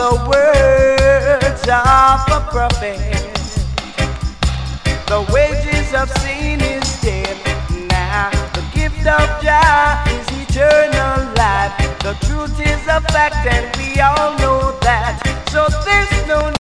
the words of a prophet. The wages of sin is death. Now the gift of Jah is eternal life. The truth is a fact and we all know that. So there's no